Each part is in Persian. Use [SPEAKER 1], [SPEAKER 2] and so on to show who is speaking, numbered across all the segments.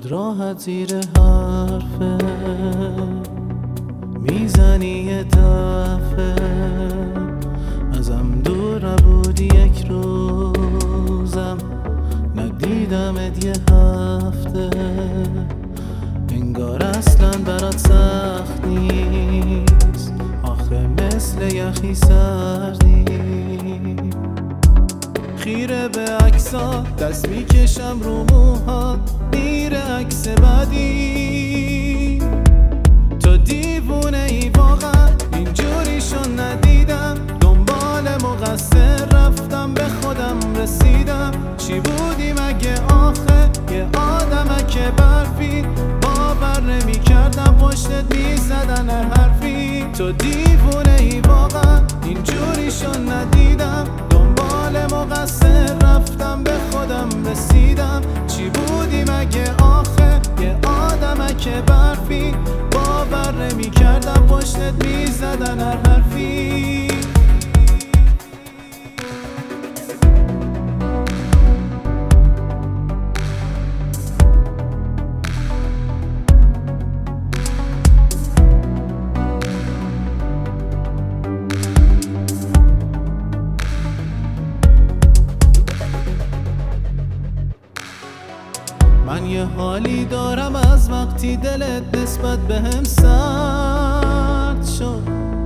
[SPEAKER 1] راحت زیر حرفه میزنی یه دفعه ازم دور نبودی یک روزم ندیدمت یه هفته انگار اصلا برات سخت نیست آخه مثل یخی سردی خیره به عکسات دست میکشم رو موهات میره عکس بعدی تو دیوونه ای واقعا اینجوریشو ندیدم دنبال مقصر رفتم به خودم رسیدم چی بودی مگه آخه یه آدمک برفی باور نمی کردم پشتت میزدن حرفی تو دیوونه ای واقعا اینجوریشو ندیدم دنبال مقصر رفتم به خودم رسیدم چی بودی مگه آخه یه آدمک برفی باور نمی کردم پشتت میزدن هر حرفی من یه حالی دارم از وقتی دلت نسبت بهم سرد شد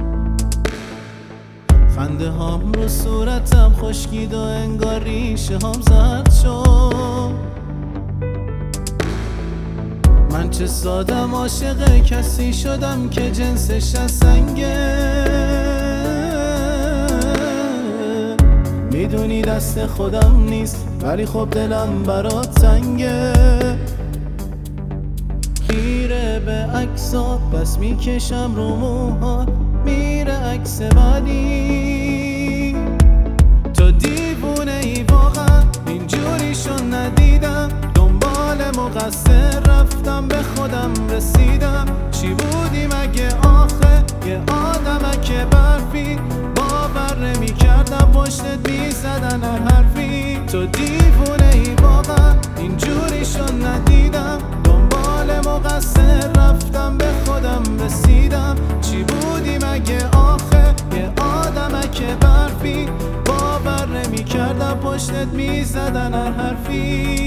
[SPEAKER 1] خنده هام رو صورتم خشکید و انگار ریشه هام زرد شد من چه سادم عاشق کسی شدم که جنسش از سنگه میدونی دست خودم نیست ولی خب دلم برات تنگه خیره به عکسات بس میکشم رو موهات میره عکس بعدی تو دیوونه ای واقعا اینجوریشو ندیدم دنبال مقصر رفتم به خودم رسیدم چی بودی مگه آخه یه آدمک برفی باور نمی کردم پشتت میزدن هر حرفی تو دیوونه ای واقعا اینجوریشو ندیدم دنبال مقصر رفتم به خودم رسیدم چی بودی مگه آخه یه آدمک برفی باور نمی کردم پشتت میزدن هر حرفی